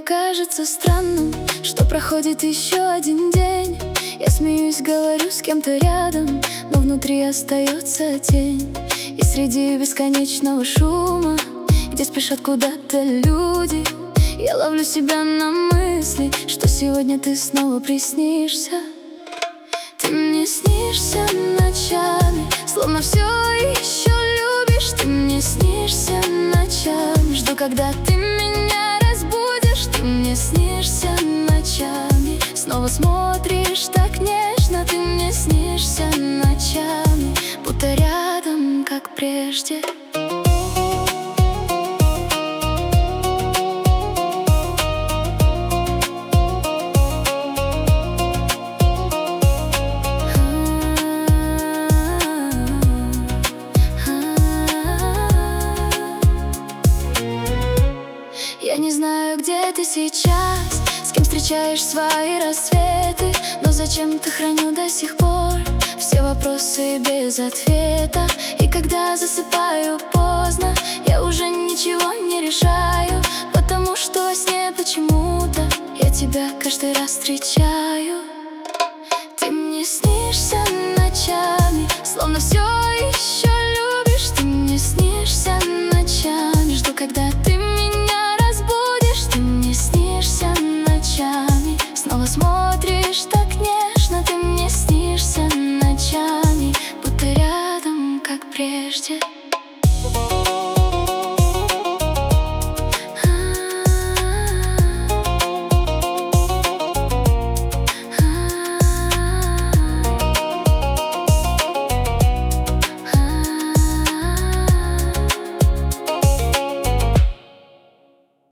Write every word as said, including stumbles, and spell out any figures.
кажется странным, что проходит еще один день. Я смеюсь, говорю с кем-то рядом, но внутри остается тень. И среди бесконечного шума, где спешат куда-то люди, я ловлю себя на мысли, что сегодня ты снова приснишься. Ты мне снишься ночами, словно все еще любишь. Ты мне снишься ночами, жду, когда ты меня разбудишь. Ты мне снишься ночами, снова смотришь так нежно. Ты мне снишься ночами, будто рядом, как прежде. Я не знаю, где ты сейчас, с кем встречаешь свои рассветы, но зачем-то храню до сих пор все вопросы без ответа. И когда засыпаю поздно, я уже ничего не решаю, потому что во сне почему-то я тебя каждый раз встречаю.